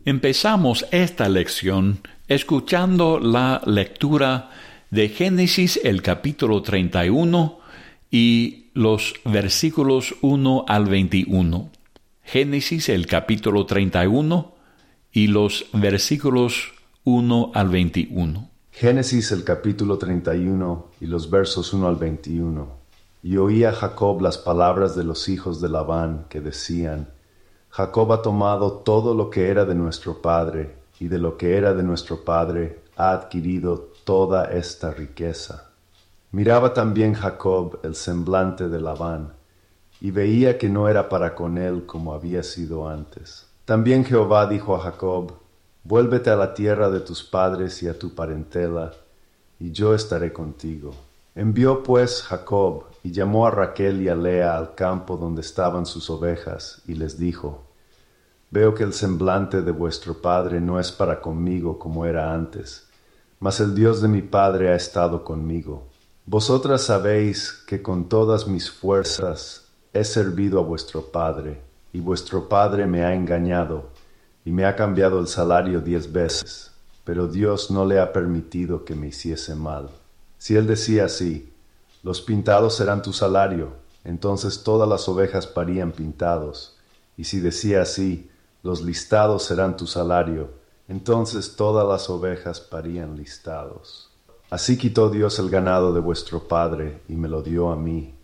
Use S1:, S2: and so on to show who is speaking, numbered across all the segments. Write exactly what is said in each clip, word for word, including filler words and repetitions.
S1: Empezamos esta lección escuchando la lectura de Génesis, el capítulo treinta y uno y los versículos uno al veintiuno. Génesis, el capítulo treinta y uno y los versículos uno al veintiuno.
S2: Génesis, el capítulo treinta y uno y los versos uno al veintiuno. Y oía Jacob las palabras de los hijos de Labán, que decían: Jacob ha tomado todo lo que era de nuestro padre, y de lo que era de nuestro padre ha adquirido toda esta riqueza. Miraba también Jacob el semblante de Labán, y veía que no era para con él como había sido antes. También Jehová dijo a Jacob: Vuélvete a la tierra de tus padres y a tu parentela, y yo estaré contigo. Envió pues Jacob, y llamó a Raquel y a Lea al campo donde estaban sus ovejas, y les dijo: Veo que el semblante de vuestro padre no es para conmigo como era antes, mas el Dios de mi padre ha estado conmigo. Vosotras sabéis que con todas mis fuerzas he servido a vuestro padre, y vuestro padre me ha engañado, y me ha cambiado el salario diez veces, pero Dios no le ha permitido que me hiciese mal. Si él decía así: Los pintados serán tu salario, entonces todas las ovejas parían pintados, y si decía así: Los listados serán tu salario, entonces todas las ovejas parían listados. Así quitó Dios el ganado de vuestro padre, y me lo dio a mí.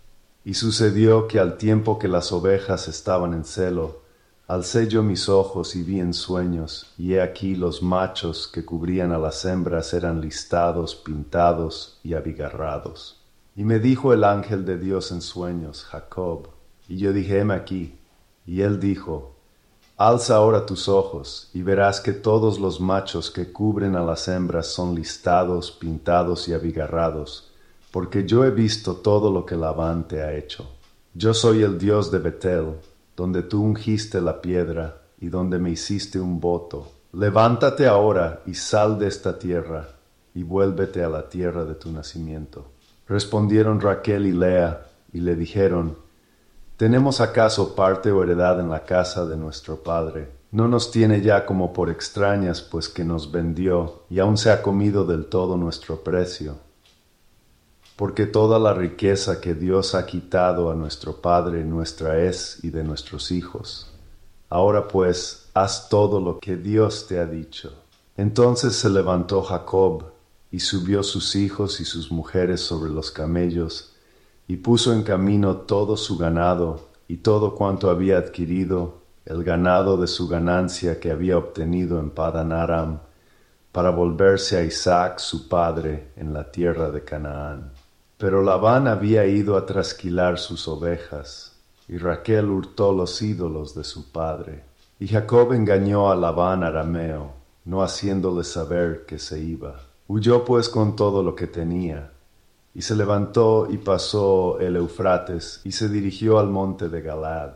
S2: Y sucedió que al tiempo que las ovejas estaban en celo, alcé yo mis ojos y vi en sueños, y he aquí los machos que cubrían a las hembras eran listados, pintados y abigarrados. Y me dijo el ángel de Dios en sueños: Jacob. Y yo dije: heme aquí. Y él dijo: Alza ahora tus ojos, y verás que todos los machos que cubren a las hembras son listados, pintados y abigarrados, porque yo he visto todo lo que Labán te ha hecho. Yo soy el Dios de Betel, donde tú ungiste la piedra, y donde me hiciste un voto. Levántate ahora y sal de esta tierra, y vuélvete a la tierra de tu nacimiento. Respondieron Raquel y Lea, y le dijeron: ¿Tenemos acaso parte o heredad en la casa de nuestro padre? No nos tiene ya como por extrañas, pues que nos vendió, y aún se ha comido del todo nuestro precio. Porque toda la riqueza que Dios ha quitado a nuestro padre nuestra es y de nuestros hijos. Ahora pues, haz todo lo que Dios te ha dicho. Entonces se levantó Jacob, y subió sus hijos y sus mujeres sobre los camellos, y puso en camino todo su ganado, y todo cuanto había adquirido, el ganado de su ganancia que había obtenido en Padan Aram, para volverse a Isaac su padre en la tierra de Canaán. Pero Labán había ido a trasquilar sus ovejas, y Raquel hurtó los ídolos de su padre. Y Jacob engañó a Labán arameo, no haciéndole saber que se iba. Huyó pues con todo lo que tenía, y se levantó y pasó el Eufrates, y se dirigió al monte de Galaad.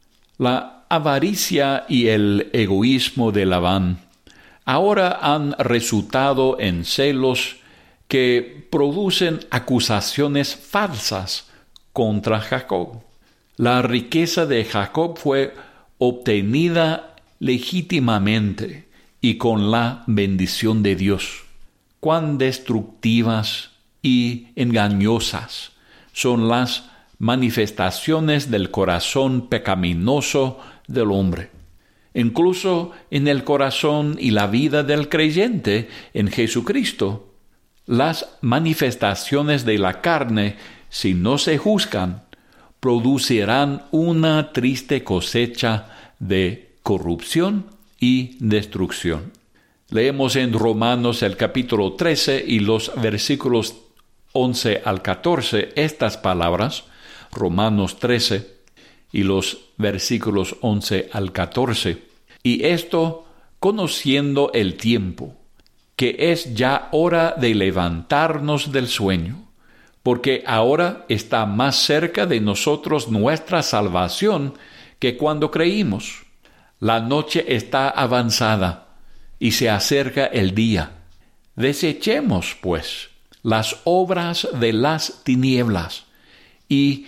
S1: La avaricia y el egoísmo de Labán ahora han resultado en celos que producen acusaciones falsas contra Jacob. La riqueza de Jacob fue obtenida legítimamente y con la bendición de Dios. Cuán destructivas y engañosas son las manifestaciones del corazón pecaminoso del hombre. Incluso en el corazón y la vida del creyente en Jesucristo, las manifestaciones de la carne, si no se juzgan, producirán una triste cosecha de corrupción y destrucción. Leemos en Romanos el capítulo trece y los versículos once al catorce estas palabras, Romanos trece y los versículos once al catorce. Y esto conociendo el tiempo, que es ya hora de levantarnos del sueño, porque ahora está más cerca de nosotros nuestra salvación que cuando creímos. La noche está avanzada y se acerca el día. Desechemos, pues, las obras de las tinieblas y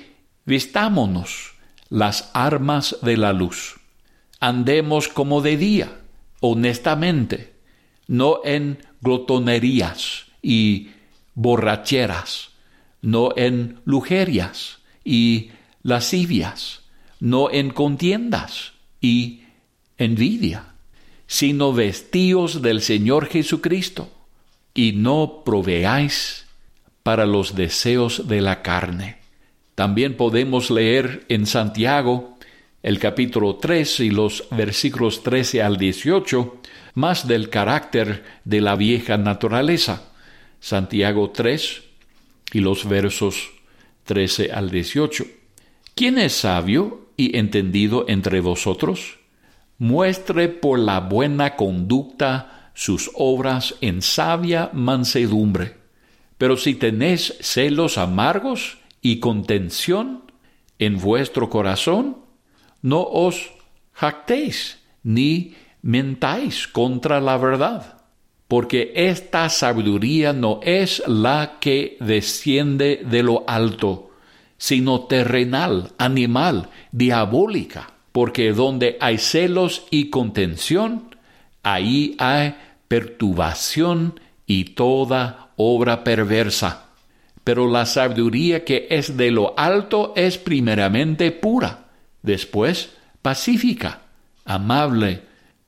S1: vistámonos las armas de la luz. Andemos como de día, honestamente, no en glotonerías y borracheras, no en lujerias y lascivias, no en contiendas y envidia, sino vestíos del Señor Jesucristo, y no proveáis para los deseos de la carne. También podemos leer en Santiago, el capítulo tres y los versículos trece al dieciocho, más del carácter de la vieja naturaleza. Santiago tres y los versos trece al dieciocho. ¿Quién es sabio y entendido entre vosotros? Muestre por la buena conducta sus obras en sabia mansedumbre. Pero si tenéis celos amargos y contención en vuestro corazón, no os jactéis ni mentáis contra la verdad, porque esta sabiduría no es la que desciende de lo alto, sino terrenal, animal, diabólica, porque donde hay celos y contención, ahí hay perturbación y toda obra perversa. Pero la sabiduría que es de lo alto es primeramente pura, después pacífica, amable,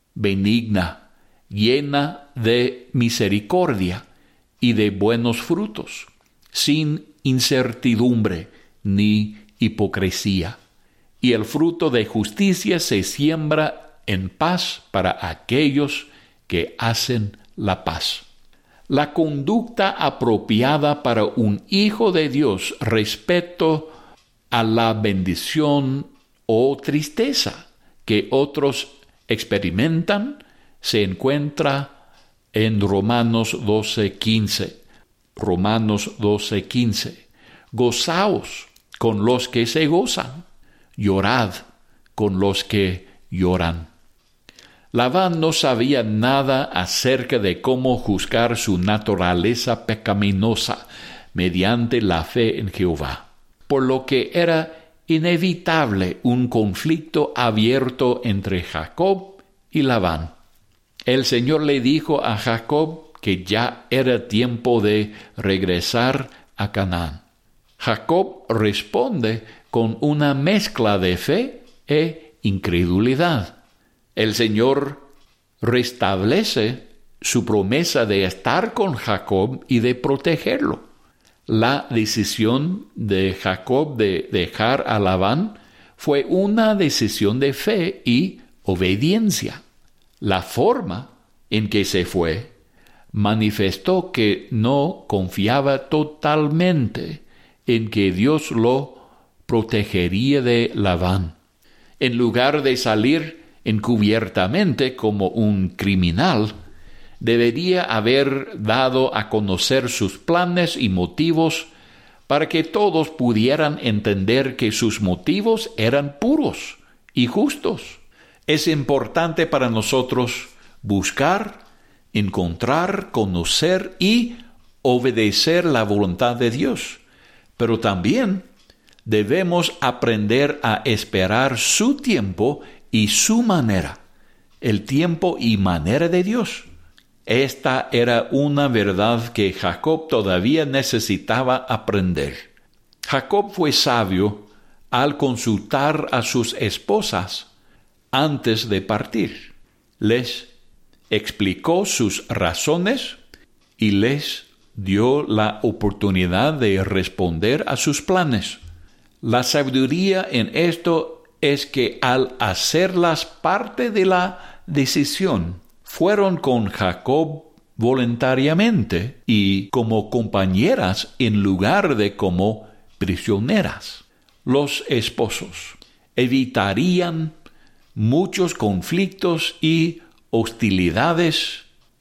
S1: benigna, llena de misericordia y de buenos frutos, sin incertidumbre ni hipocresía. Y el fruto de justicia se siembra en paz para aquellos que hacen la paz. La conducta apropiada para un hijo de Dios respecto a la bendición o tristeza que otros experimentan se encuentra en Romanos doce quince. Romanos doce quince. Gozaos con los que se gozan, llorad con los que lloran. Labán no sabía nada acerca de cómo juzgar su naturaleza pecaminosa mediante la fe en Jehová, por lo que era inevitable un conflicto abierto entre Jacob y Labán. El Señor le dijo a Jacob que ya era tiempo de regresar a Canaán. Jacob responde con una mezcla de fe e incredulidad. El Señor restablece su promesa de estar con Jacob y de protegerlo. La decisión de Jacob de dejar a Labán fue una decisión de fe y obediencia. La forma en que se fue manifestó que no confiaba totalmente en que Dios lo protegería de Labán. En lugar de salir encubiertamente como un criminal, debería haber dado a conocer sus planes y motivos para que todos pudieran entender que sus motivos eran puros y justos. Es importante para nosotros buscar, encontrar, conocer y obedecer la voluntad de Dios, pero también debemos aprender a esperar su tiempo y su manera, el tiempo y manera de Dios. Esta era una verdad que Jacob todavía necesitaba aprender. Jacob fue sabio al consultar a sus esposas antes de partir. Les explicó sus razones y les dio la oportunidad de responder a sus planes. La sabiduría en esto es que al hacerlas parte de la decisión, fueron con Jacob voluntariamente y como compañeras en lugar de como prisioneras. Los esposos evitarían muchos conflictos y hostilidades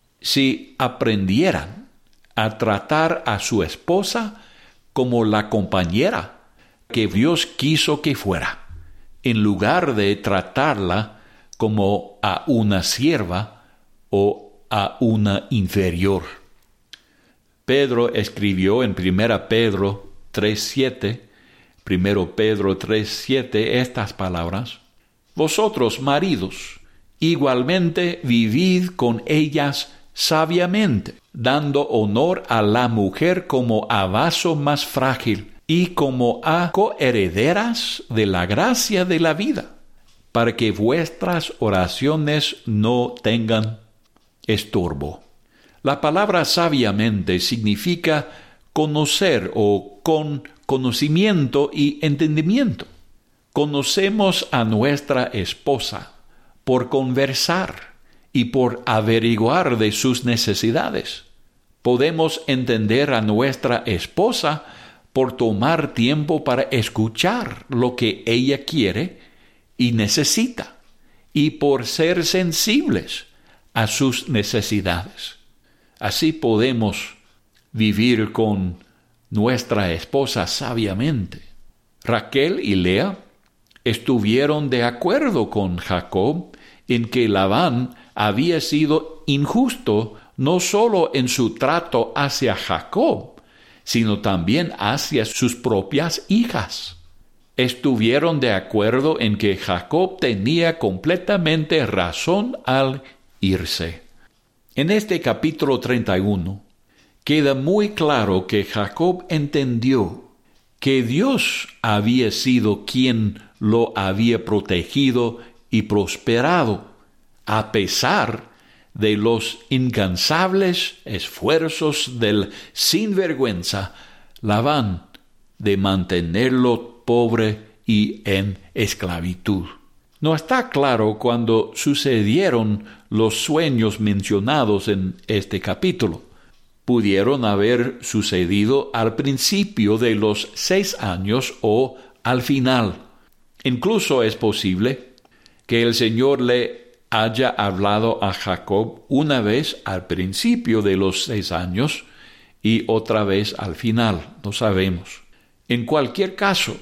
S1: si aprendieran a tratar a su esposa como la compañera que Dios quiso que fuera, en lugar de tratarla como a una sierva o a una inferior. Pedro escribió en primera Pedro tres siete, primera Pedro tres siete estas palabras: Vosotros, maridos, Igualmente, vivid con ellas sabiamente, dando honor a la mujer como a vaso más frágil y como a coherederas de la gracia de la vida, para que vuestras oraciones no tengan estorbo. La palabra sabiamente significa conocer o con conocimiento y entendimiento. Conocemos a nuestra esposa por conversar y por averiguar de sus necesidades. Podemos entender a nuestra esposa por tomar tiempo para escuchar lo que ella quiere y necesita, y por ser sensibles a sus necesidades. Así podemos vivir con nuestra esposa sabiamente. Raquel y Lea estuvieron de acuerdo con Jacob en que Labán había sido injusto no solo en su trato hacia Jacob, sino también hacia sus propias hijas. Estuvieron de acuerdo en que Jacob tenía completamente razón al irse. En este capítulo treinta y uno queda muy claro que Jacob entendió que Dios había sido quien lo había protegido y prosperado, a pesar de los incansables esfuerzos del sinvergüenza Labán de mantenerlo pobre y en esclavitud. No está claro cuándo sucedieron los sueños mencionados en este capítulo. Pudieron haber sucedido al principio de los seis años o al final. Incluso es posible que el Señor le haya hablado a Jacob una vez al principio de los seis años y otra vez al final. No sabemos. En cualquier caso,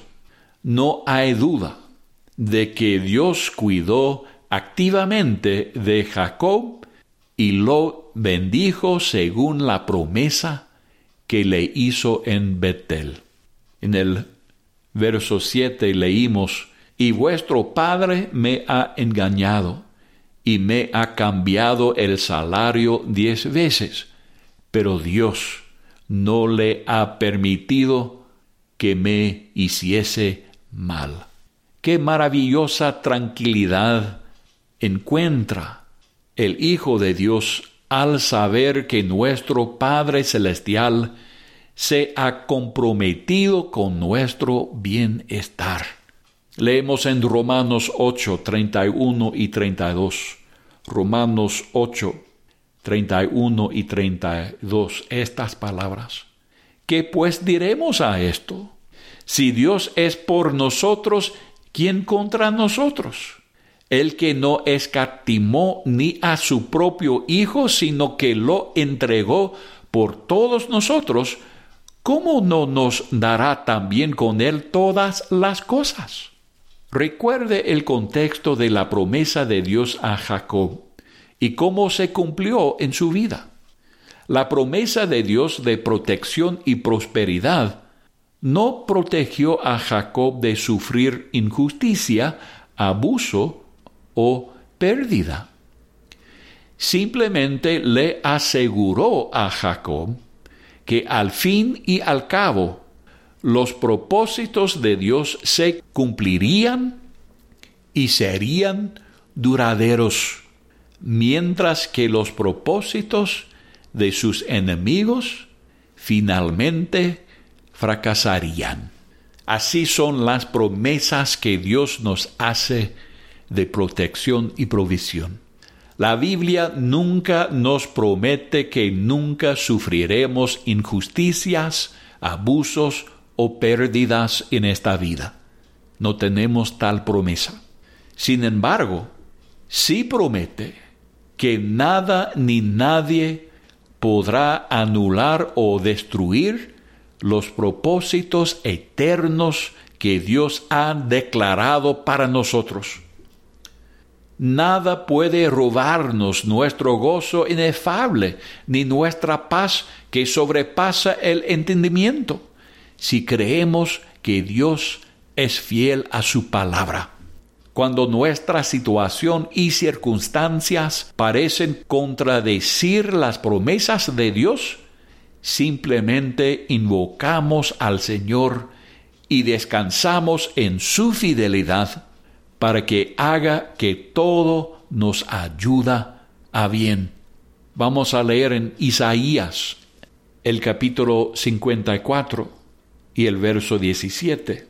S1: no hay duda de que Dios cuidó activamente de Jacob y lo bendijo según la promesa que le hizo en Betel. En el verso siete leímos: y vuestro padre me ha engañado, y me ha cambiado el salario diez veces, pero Dios no le ha permitido que me hiciese mal. Qué maravillosa tranquilidad encuentra el Hijo de Dios al saber que nuestro Padre Celestial se ha comprometido con nuestro bienestar. Leemos en Romanos ocho, treinta y uno y treinta y dos. Romanos ocho, treinta y uno y treinta y dos, estas palabras. ¿Qué pues diremos a esto? Si Dios es por nosotros, ¿quién contra nosotros? El que no escatimó ni a su propio Hijo, sino que lo entregó por todos nosotros, ¿cómo no nos dará también con él todas las cosas? Recuerde el contexto de la promesa de Dios a Jacob y cómo se cumplió en su vida. La promesa de Dios de protección y prosperidad no protegió a Jacob de sufrir injusticia, abuso o pérdida. Simplemente le aseguró a Jacob que al fin y al cabo los propósitos de Dios se cumplirían y serían duraderos, mientras que los propósitos de sus enemigos finalmente fracasarían. Así son las promesas que Dios nos hace de protección y provisión. La Biblia nunca nos promete que nunca sufriremos injusticias, abusos o pérdidas en esta vida. No tenemos tal promesa. Sin embargo, sí promete que nada ni nadie podrá anular o destruir los propósitos eternos que Dios ha declarado para nosotros. Nada puede robarnos nuestro gozo inefable, ni nuestra paz que sobrepasa el entendimiento, si creemos que Dios es fiel a su palabra. Cuando nuestra situación y circunstancias parecen contradecir las promesas de Dios, simplemente invocamos al Señor y descansamos en su fidelidad para que haga que todo nos ayuda a bien. Vamos a leer en Isaías, el capítulo cincuenta y cuatro y el verso diecisiete.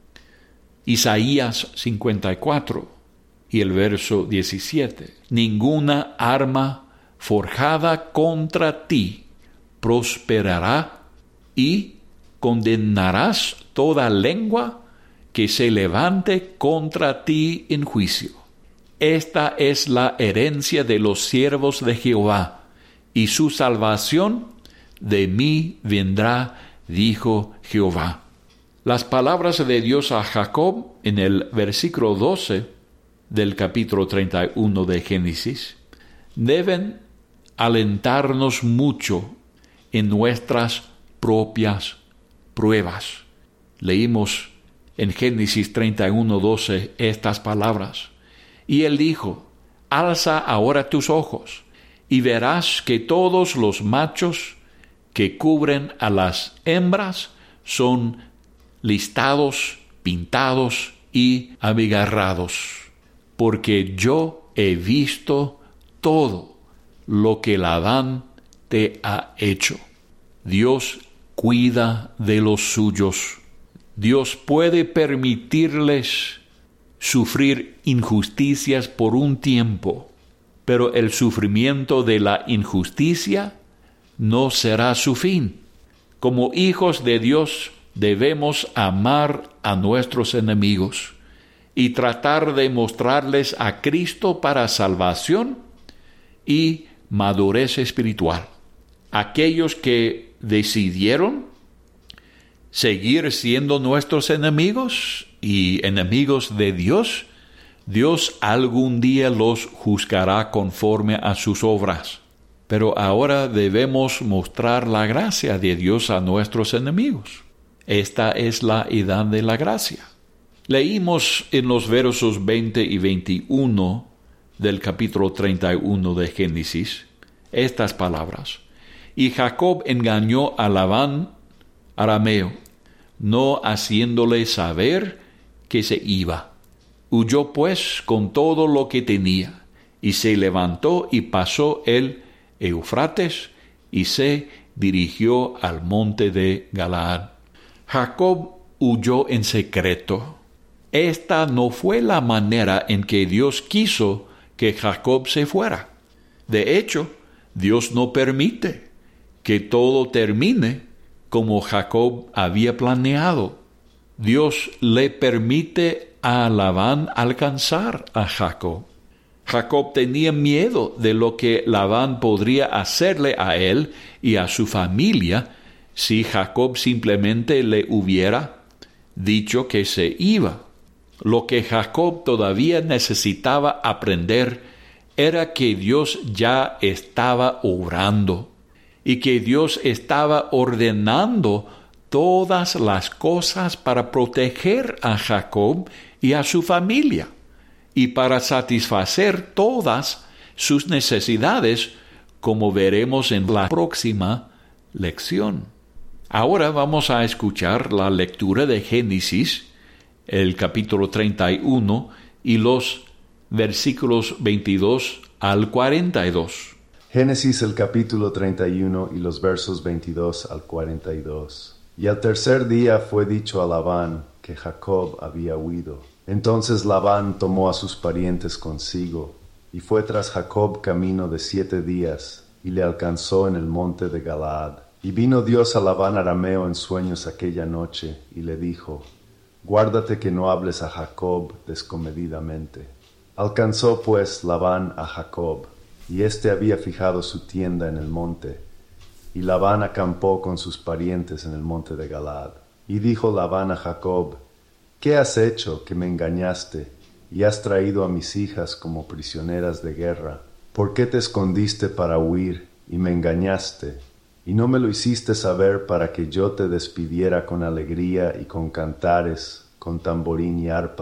S1: Isaías cincuenta y cuatro y el verso diecisiete. Ninguna arma forjada contra ti prosperará, y condenarás toda lengua que se levante contra ti en juicio. Esta es la herencia de los siervos de Jehová, y su salvación de mí vendrá, dijo Jehová. Las palabras de Dios a Jacob en el versículo doce del capítulo treinta y uno de Génesis deben alentarnos mucho en nuestras propias pruebas. Leímos en Génesis treinta y uno, doce estas palabras. Y él dijo: alza ahora tus ojos y verás que todos los machos que cubren a las hembras son listados, pintados y abigarrados, porque yo he visto todo lo que Labán te ha hecho. Dios cuida de los suyos. Dios puede permitirles sufrir injusticias por un tiempo, pero el sufrimiento de la injusticia no será su fin. Como hijos de Dios, debemos amar a nuestros enemigos y tratar de mostrarles a Cristo para salvación y madurez espiritual. Aquellos que decidieron seguir siendo nuestros enemigos y enemigos de Dios, Dios algún día los juzgará conforme a sus obras. Pero ahora debemos mostrar la gracia de Dios a nuestros enemigos. Esta es la edad de la gracia. Leímos en los versos veinte y veintiuno del capítulo treinta y uno de Génesis estas palabras. Y Jacob engañó a Labán arameo, no haciéndole saber que se iba. Huyó pues con todo lo que tenía, y se levantó y pasó el Eufrates, y se dirigió al monte de Galaad. Jacob huyó en secreto. Esta no fue la manera en que Dios quiso que Jacob se fuera. De hecho, Dios no permite que todo termine como Jacob había planeado. Dios le permite a Labán alcanzar a Jacob. Jacob tenía miedo de lo que Labán podría hacerle a él y a su familia si Jacob simplemente le hubiera dicho que se iba. Lo que Jacob todavía necesitaba aprender era que Dios ya estaba obrando y que Dios estaba ordenando todas las cosas para proteger a Jacob y a su familia y para satisfacer todas sus necesidades, como veremos en la próxima lección. Ahora vamos a escuchar la lectura de Génesis, el capítulo treinta y uno y los versículos veintidós al cuarenta y dos.
S2: Génesis el capítulo treinta y uno y los versos veintidós al cuarenta y dos. Y al tercer día fue dicho a Labán que Jacob había huido. Entonces Labán tomó a sus parientes consigo, y fue tras Jacob camino de siete días, y le alcanzó en el monte de Galaad. Y vino Dios a Labán arameo en sueños aquella noche, y le dijo: guárdate que no hables a Jacob descomedidamente. Alcanzó pues Labán a Jacob, y éste había fijado su tienda en el monte, y Labán acampó con sus parientes en el monte de Galaad. Y dijo Labán a Jacob: ¿qué has hecho que me engañaste, y has traído a mis hijas como prisioneras de guerra? ¿Por qué te escondiste para huir, y me engañaste, y no me lo hiciste saber para que yo te despidiera con alegría y con cantares, con tamborín y arpa?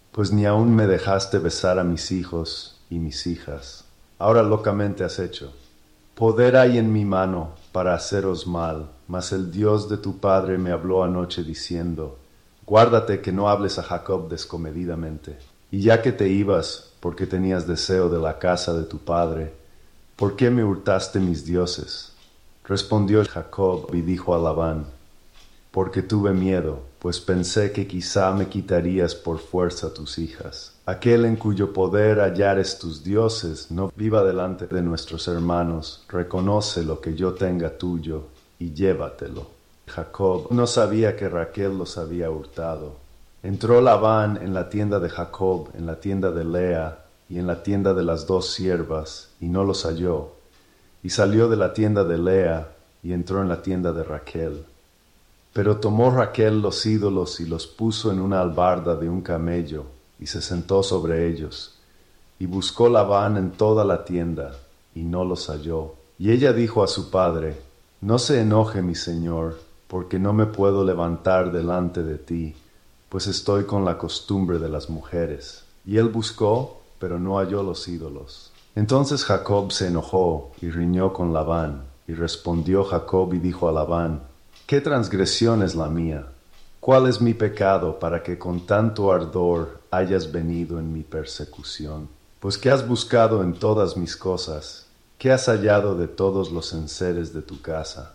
S2: pues ni aún me dejaste besar a mis hijos y mis hijas. Ahora locamente has hecho. Poder hay en mi mano para haceros mal, mas el Dios de tu padre me habló anoche diciendo, guárdate que no hables a Jacob descomedidamente. Y ya que te ibas, porque tenías deseo de la casa de tu padre, ¿por qué me hurtaste mis dioses? Respondió Jacob y dijo a Labán, porque tuve miedo, pues pensé que quizá me quitarías por fuerza tus hijas. Aquel en cuyo poder hallares tus dioses, no viva delante de nuestros hermanos, reconoce lo que yo tenga tuyo, y llévatelo. Jacob no sabía que Raquel los había hurtado. Entró Labán en la tienda de Jacob, en la tienda de Lea, y en la tienda de las dos siervas, y no los halló. Y salió de la tienda de Lea, y entró en la tienda de Raquel. Pero tomó Raquel los ídolos y los puso en una albarda de un camello, y se sentó sobre ellos. Y buscó Labán en toda la tienda, y no los halló. Y ella dijo a su padre, no se enoje mi señor, porque no me puedo levantar delante de ti, pues estoy con la costumbre de las mujeres. Y él buscó, pero no halló los ídolos. Entonces Jacob se enojó y riñó con Labán. Y respondió Jacob y dijo a Labán, ¿qué transgresión es la mía? ¿Cuál es mi pecado para que con tanto ardor hayas venido en mi persecución? Pues ¿qué has buscado en todas mis cosas? ¿Qué has hallado de todos los enseres de tu casa?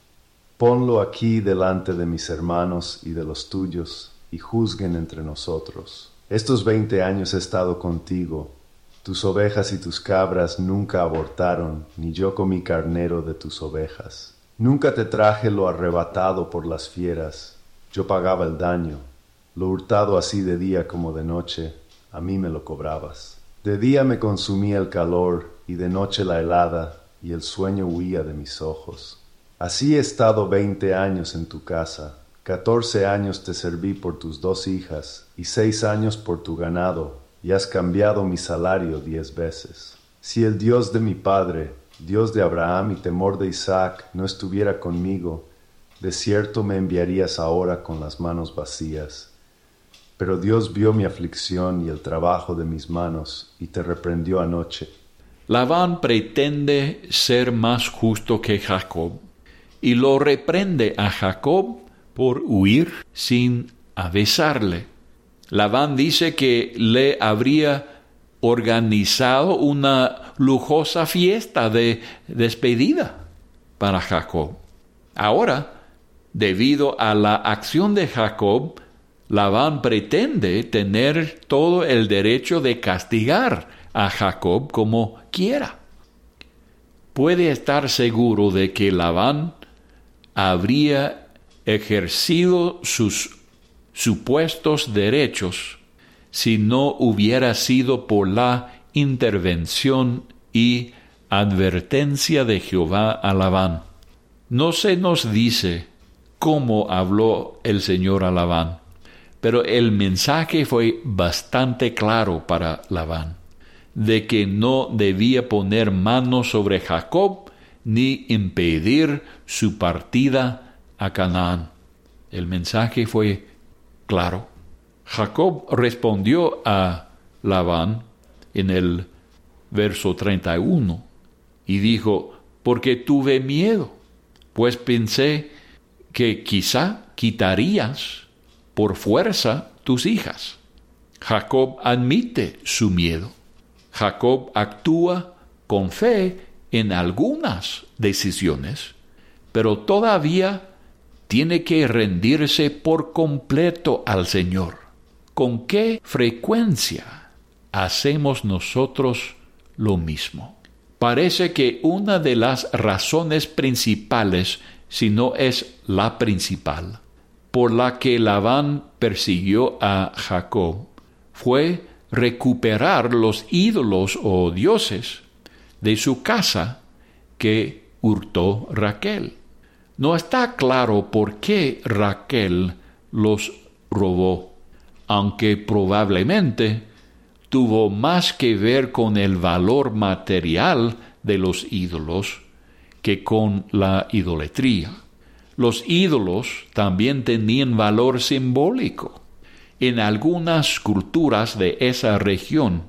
S2: Ponlo aquí delante de mis hermanos y de los tuyos, y juzguen entre nosotros. Estos veinte años he estado contigo. Tus ovejas y tus cabras nunca abortaron, ni yo comí carnero de tus ovejas. Nunca te traje lo arrebatado por las fieras. Yo pagaba el daño. Lo hurtado así de día como de noche, a mí me lo cobrabas. De día me consumía el calor, y de noche la helada, y el sueño huía de mis ojos. Así he estado veinte años en tu casa. Catorce años te serví por tus dos hijas, y seis años por tu ganado, y has cambiado mi salario diez veces. Si el Dios de mi padre, Dios de Abraham y temor de Isaac, no estuviera conmigo, de cierto me enviarías ahora con las manos vacías. Pero Dios vio mi aflicción y el trabajo de mis manos, y te reprendió anoche.
S1: Labán pretende ser más justo que Jacob, y lo reprende a Jacob por huir sin avisarle. Labán dice que le habría organizado una lujosa fiesta de despedida para Jacob. Ahora, debido a la acción de Jacob, Labán pretende tener todo el derecho de castigar a Jacob como quiera. Puede estar seguro de que Labán habría ejercido sus supuestos derechos si no hubiera sido por la intervención y advertencia de Jehová a Labán. No se nos dice cómo habló el Señor a Labán, pero el mensaje fue bastante claro para Labán, de que no debía poner mano sobre Jacob ni impedir su partida a Canaán. El mensaje fue claro. Jacob respondió a Labán en el verso treinta y uno y dijo, porque tuve miedo, pues pensé que quizá quitarías por fuerza tus hijas. Jacob admite su miedo. Jacob actúa con fe en algunas decisiones, pero todavía tiene que rendirse por completo al Señor. ¿Con qué frecuencia hacemos nosotros lo mismo? Parece que una de las razones principales, si no es la principal, por la que Labán persiguió a Jacob, fue recuperar los ídolos o dioses de su casa que hurtó Raquel. No está claro por qué Raquel los robó, aunque probablemente tuvo más que ver con el valor material de los ídolos que con la idolatría. Los ídolos también tenían valor simbólico, en algunas culturas de esa región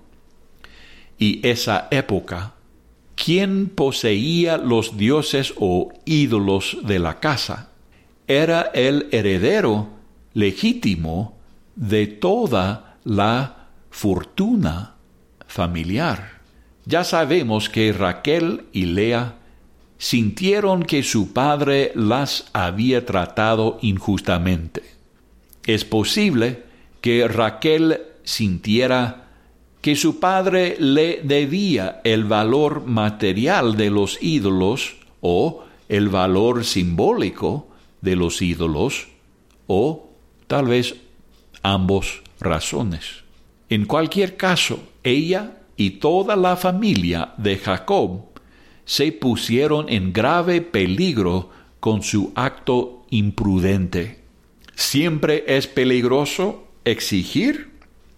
S1: y esa época, quien poseía los dioses o ídolos de la casa era el heredero legítimo de toda la fortuna familiar. Ya sabemos que Raquel y Lea sintieron que su padre las había tratado injustamente. Es posible que Raquel sintiera que su padre le debía el valor material de los ídolos o el valor simbólico de los ídolos, o tal vez ambos razones. En cualquier caso, ella y toda la familia de Jacob se pusieron en grave peligro con su acto imprudente. Siempre es peligroso exigir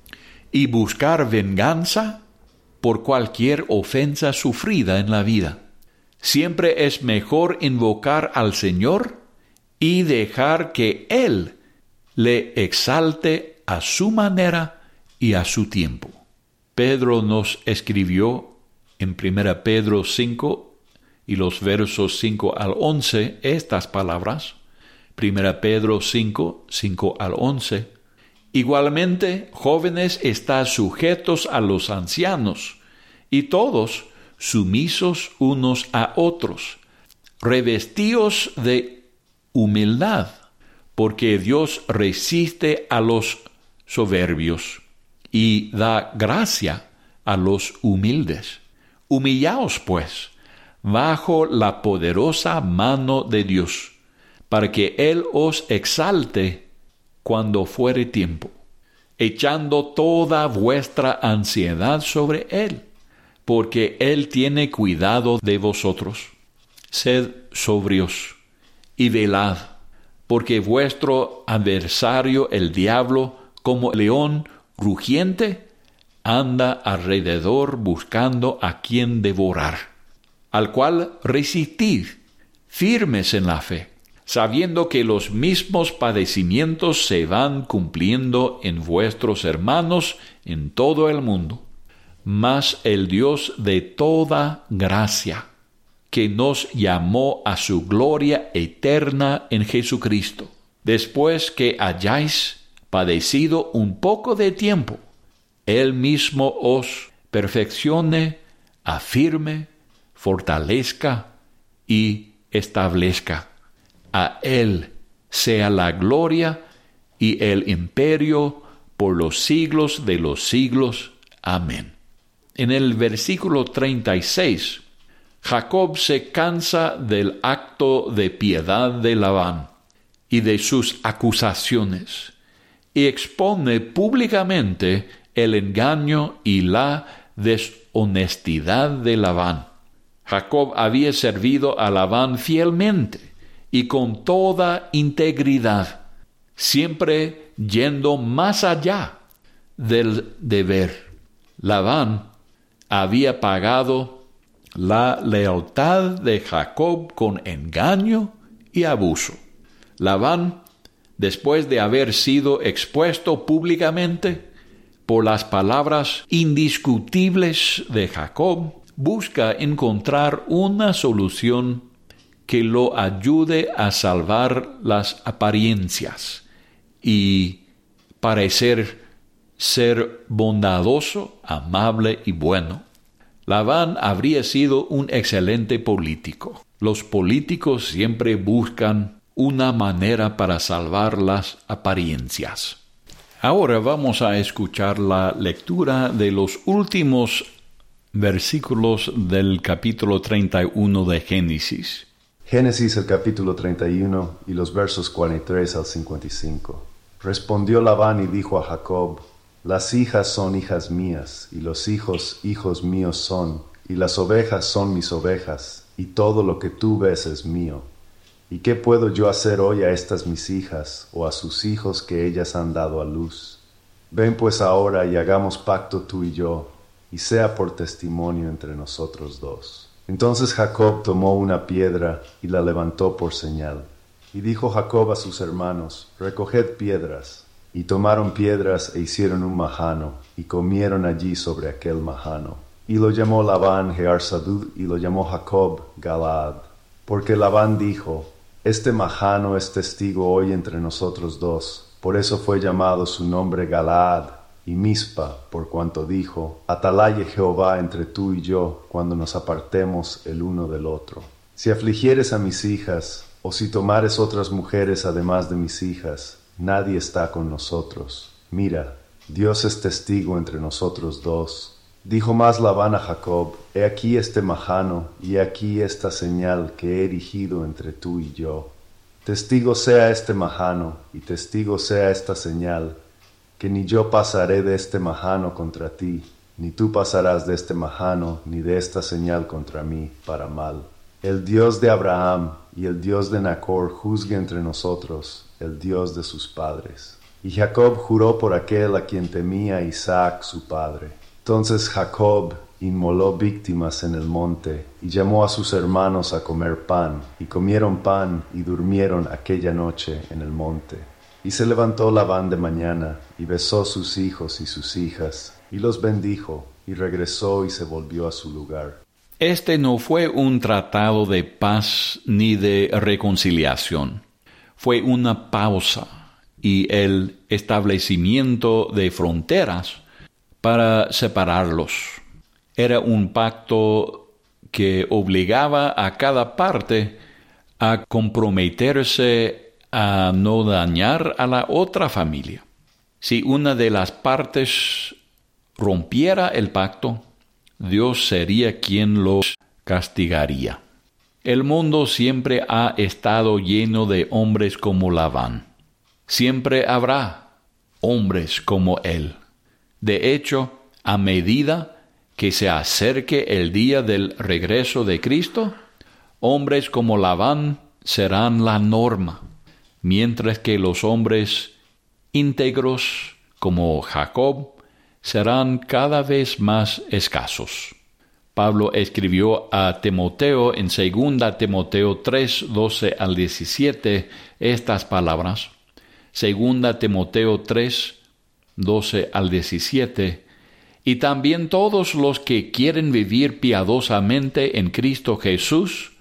S1: y buscar venganza por cualquier ofensa sufrida en la vida. Siempre es mejor invocar al Señor y dejar que Él le exalte a su manera y a su tiempo. Pedro nos escribió en primera Pedro cinco y los versos cinco al once estas palabras. primera Pedro cinco, cinco al once. Igualmente, jóvenes, estad sujetos a los ancianos, y todos sumisos unos a otros, revestidos de humildad, porque Dios resiste a los soberbios y da gracia a los humildes. Humillaos, pues, bajo la poderosa mano de Dios, para que Él os exalte cuando fuere tiempo, echando toda vuestra ansiedad sobre Él, porque Él tiene cuidado de vosotros. Sed sobrios y velad, porque vuestro adversario el diablo, como león rugiente, anda alrededor buscando a quien devorar, al cual resistid, firmes en la fe, sabiendo que los mismos padecimientos se van cumpliendo en vuestros hermanos en todo el mundo. Mas el Dios de toda gracia, que nos llamó a su gloria eterna en Jesucristo, después que hayáis padecido un poco de tiempo, Él mismo os perfeccione, afirme, fortalezca y establezca. A Él sea la gloria y el imperio por los siglos de los siglos. Amén. En el versículo treinta y seis, Jacob se cansa del acto de piedad de Labán y de sus acusaciones, y expone públicamente el engaño y la deshonestidad de Labán. Jacob había servido a Labán fielmente y con toda integridad, siempre yendo más allá del deber. Labán había pagado la lealtad de Jacob con engaño y abuso. Labán, después de haber sido expuesto públicamente por las palabras indiscutibles de Jacob, busca encontrar una solución que lo ayude a salvar las apariencias y parecer ser bondadoso, amable y bueno. Labán habría sido un excelente político. Los políticos siempre buscan una manera para salvar las apariencias. Ahora vamos a escuchar la lectura de los últimos versículos del capítulo treinta y uno de Génesis.
S2: Génesis, el capítulo treinta y uno, y los versos cuarenta y tres al cincuenta y cinco. Respondió Labán y dijo a Jacob: Las hijas son hijas mías, y los hijos hijos míos son, y las ovejas son mis ovejas, y todo lo que tú ves es mío. ¿Y qué puedo yo hacer hoy a estas mis hijas, o a sus hijos que ellas han dado a luz? Ven pues ahora y hagamos pacto tú y yo, y sea por testimonio entre nosotros dos. Entonces Jacob tomó una piedra y la levantó por señal. Y dijo Jacob a sus hermanos: Recoged piedras. Y tomaron piedras e hicieron un majano, y comieron allí sobre aquel majano. Y lo llamó Labán Jearzadud, y lo llamó Jacob Galaad. Porque Labán dijo, este majano es testigo hoy entre nosotros dos. Por eso fue llamado su nombre Galaad, y Mizpa, por cuanto dijo, atalaye Jehová entre tú y yo, cuando nos apartemos el uno del otro. Si afligieres a mis hijas, o si tomares otras mujeres además de mis hijas, nadie está con nosotros. Mira, Dios es testigo entre nosotros dos. Dijo más Labán a Jacob, he aquí este majano, y he aquí esta señal que he erigido entre tú y yo. Testigo sea este majano, y testigo sea esta señal, que ni yo pasaré de este majano contra ti, ni tú pasarás de este majano, ni de esta señal contra mí, para mal. El Dios de Abraham y el Dios de Nacor juzgue entre nosotros, el Dios de sus padres. Y Jacob juró por aquel a quien temía Isaac su padre. Entonces Jacob inmoló víctimas en el monte, y llamó a sus hermanos a comer pan, y comieron pan y durmieron aquella noche en el monte. Y se levantó Labán de mañana, y besó sus hijos y sus hijas, y los bendijo, y regresó y se volvió a su lugar.
S1: Este no fue un tratado de paz ni de reconciliación. Fue una pausa y el establecimiento de fronteras para separarlos. Era un pacto que obligaba a cada parte a comprometerse a no dañar a la otra familia. Si una de las partes rompiera el pacto, Dios sería quien los castigaría. El mundo siempre ha estado lleno de hombres como Labán. Siempre habrá hombres como él. De hecho, a medida que se acerque el día del regreso de Cristo, hombres como Labán serán la norma, mientras que los hombres íntegros como Jacob serán cada vez más escasos. Pablo escribió a Timoteo en segunda Timoteo tres, doce al diecisiete estas palabras. segunda Timoteo tres, doce al diecisiete. Y también todos los que quieren vivir piadosamente en Cristo Jesús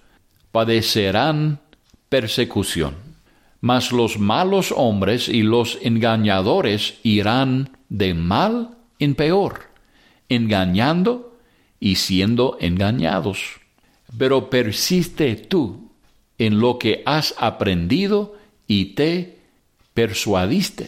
S1: padecerán persecución. Mas los malos hombres y los engañadores irán de mal en peor, engañando y siendo engañados. Pero persiste tú en lo que has aprendido y te persuadiste,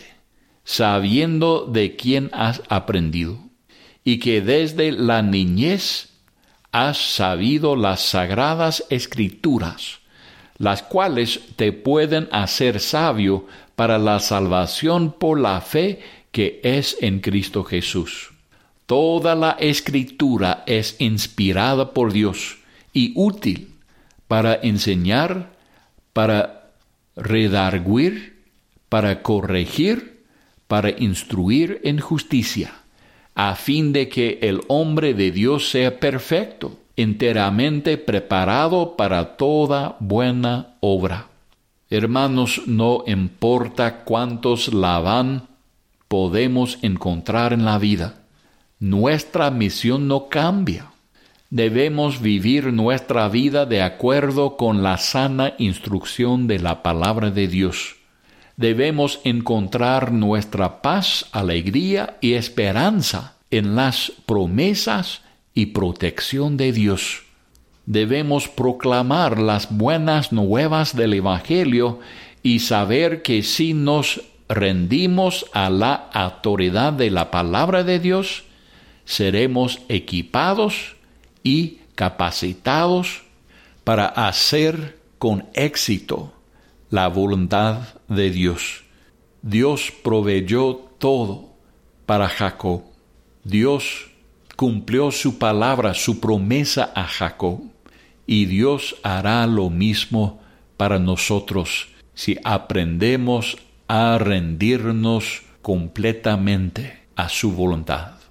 S1: sabiendo de quién has aprendido, y que desde la niñez has sabido las sagradas escrituras, las cuales te pueden hacer sabio para la salvación por la fe que es en Cristo Jesús. Toda la escritura es inspirada por Dios y útil para enseñar, para redarguir, para corregir, para instruir en justicia, a fin de que el hombre de Dios sea perfecto, enteramente preparado para toda buena obra. Hermanos, no importa cuántos Labán podemos encontrar en la vida, nuestra misión no cambia. Debemos vivir nuestra vida de acuerdo con la sana instrucción de la palabra de Dios. Debemos encontrar nuestra paz, alegría y esperanza en las promesas y protección de Dios. Debemos proclamar las buenas nuevas del Evangelio y saber que si nos rendimos a la autoridad de la palabra de Dios, seremos equipados y capacitados para hacer con éxito la voluntad de Dios. Dios proveyó todo para Jacob. Dios cumplió su palabra, su promesa a Jacob, y Dios hará lo mismo para nosotros si aprendemos a rendirnos completamente a su voluntad.